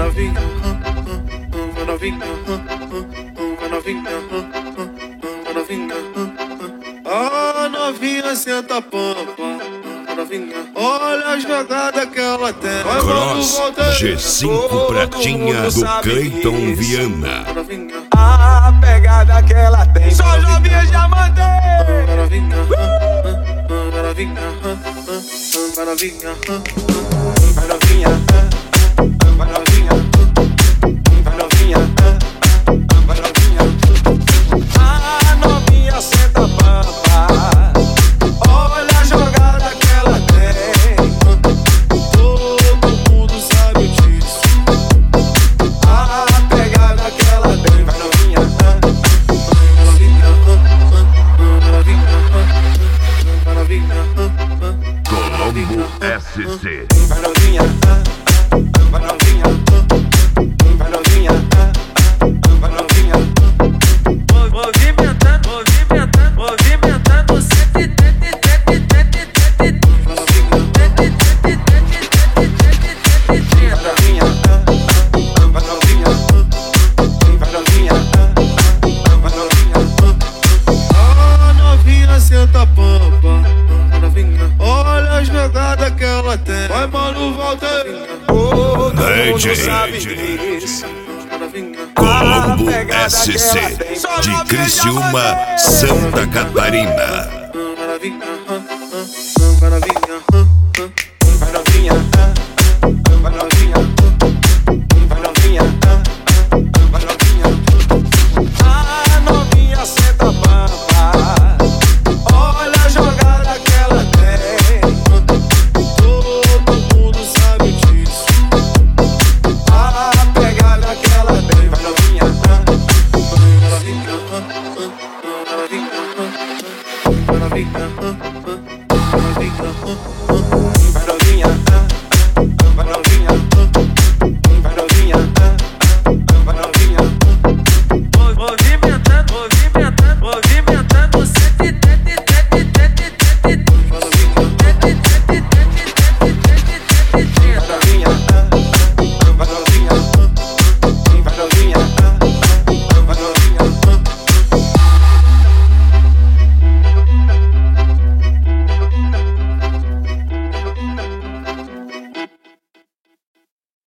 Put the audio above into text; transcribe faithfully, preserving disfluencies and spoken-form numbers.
novinha, vai novinha, vai novinha, vai novinha. A novinha senta a pampa, novinha. Olha a jogada que ela tem. Vai, Cross G cinco Pratinha do Cleiton Viana. A pegada que ela tem. Só novinha já mandei. Novinha, novinha, novinha, Vai novinha, vai novinha, vai novinha, vai novinha. A novinha senta a pampa. Olha a jogada que ela tem. todo mundo sabe disso. A pegada que ela tem. Vai novinha, Novinha, novinha, novinha, Colombo S C. vai novinha, vai novinha, vai novinha, vai novinha. Movimentando, movimentando, movimentando cento e trinta e trinta e trinta e trinta e trinta. Vai novinha, vai novinha, vai novinha, vai novinha. a novinha senta a pampa, novinha. Olha a jogada que ela tem. Vai, mano, volta aí. Todo mundo D J sabe disso. Novinha, Colombo S C de Criciúma, Santa Catarina. novinha, novinha, Vai novinha, vai novinha, vai novinha, vai novinha. A novinha senta a pampa. Olha a jogada que ela tem. todo mundo sabe disso. A pegada que ela tem. Vai novinha, Novinha, novinha, novinha, novinha.